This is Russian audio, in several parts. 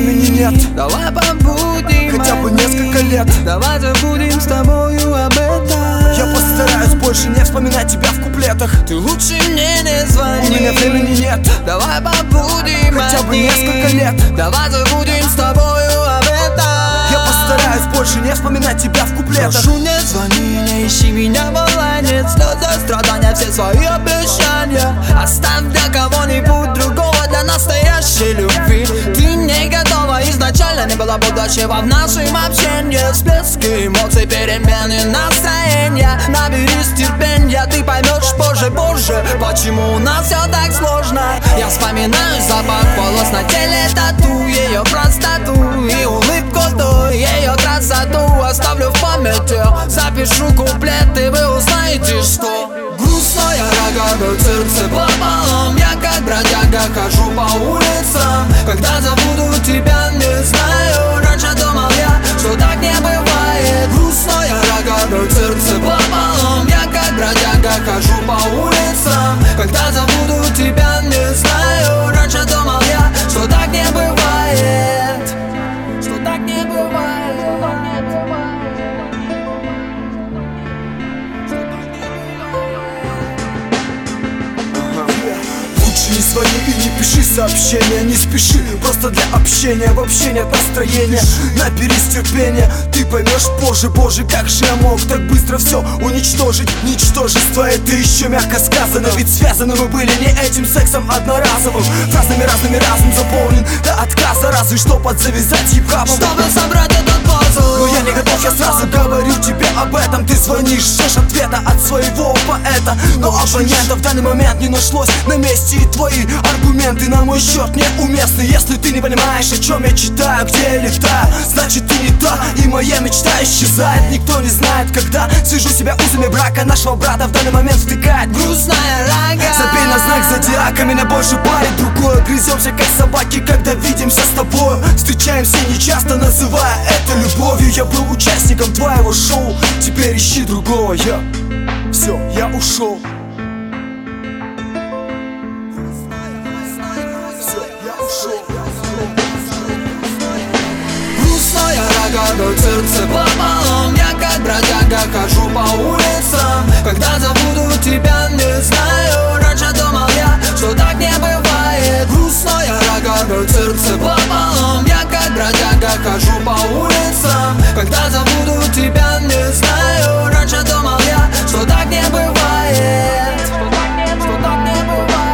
времени нет. Давай побудем хотя бы несколько лет. Давай забудем с тобою об этом. Я постараюсь больше не вспоминать тебя в куплетах. Ты лучше мне не звони. У меня времени нет. Давай побудем хотя бы несколько лет. Давай забудем с тобою об этом. Я постараюсь больше не вспоминать тебя в куплетах. Прошу, не звони, не ищи меня в онлайне. Слезы, страдания, все свои обещания оставь для кого-нибудь другого, для настоящей любви. Ты не готова, изначально не было будущего в нашем общении. Всплески эмоций, перемены настроения. Наберись терпения, ты поймешь позже, почему у нас все так сложно. Я вспоминаю запах волос на теле, тату, ее простоту и улыбку той, ее красоту оставлю в памяти. Запишу куплеты, вы узнаете, что грустная рога, сердце пополам. Я как бродяга хожу по улицам. Когда забуду тебя, не знаю. Раньше думал я, что так не бывает. Грустная рога, сердце пополам. Я как бродяга хожу по улицам. Когда забуду тебя, не знаю. Раньше думал я, что так не бывает. Что так не бывает. Не звони и не пиши сообщения, не спеши, просто для общения. Вообще нет настроения, наберись терпения. Ты поймешь позже, боже, как же я мог так быстро все уничтожить. Ничтожество это еще мягко сказано, ведь связаны мы были не этим сексом одноразовым. Фразами разными разум заполнен до отказа, разве что подзавязать хип-хапом, чтобы собрать этот пазл. но я не готов, я сразу говорю тебе об этом. Ты звонишь, ждешь ответа от своего поэта, но абонента в данный момент не нашлось на месте. И твои аргументы на мой счет неуместны. Если ты не понимаешь, о чем я читаю, где я летаю, значит ты не та, и моя мечта исчезает. Никто не знает, когда свяжу себя узами брака. Нашего брата в данный момент втыкает грустная рога. Забей на знак зодиака, меня больше парит другое. Грыземся как собаки, когда видимся с тобой. Встречаемся нечасто, называя это любовью. Я был участником твоего шоу, теперь ищи другого. Все, я ушел. Грустная рога, сердце пополам. Я как бродяга хожу по улицам. Когда забуду тебя, не знаю. Раньше думал я, что так не бывает. Грустная рога, сердце пополам. Я как бродяга хожу по улицам. Когда забуду тебя, не знаю. Раньше думал я, что так не бывает. Что так не бывает.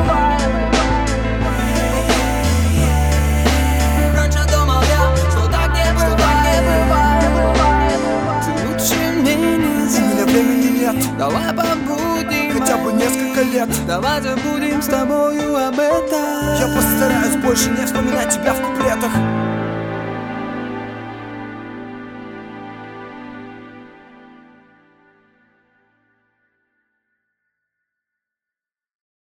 Давай побудем хотя бы несколько лет. Давай забудем с тобою об этом. Я постараюсь больше не вспоминать тебя в куплетах.